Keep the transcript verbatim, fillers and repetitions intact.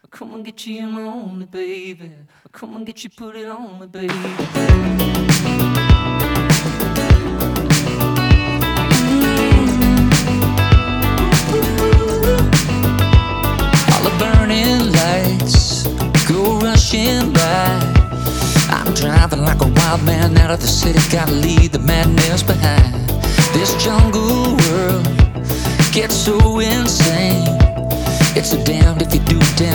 Come and get you on me, baby. Come and get you, put it on me, baby. All the burning lights go rushing by. I'm driving like a wild man out of the city, gotta leave the madness behind. This jungle world gets so insane. It's a damned if you do, damned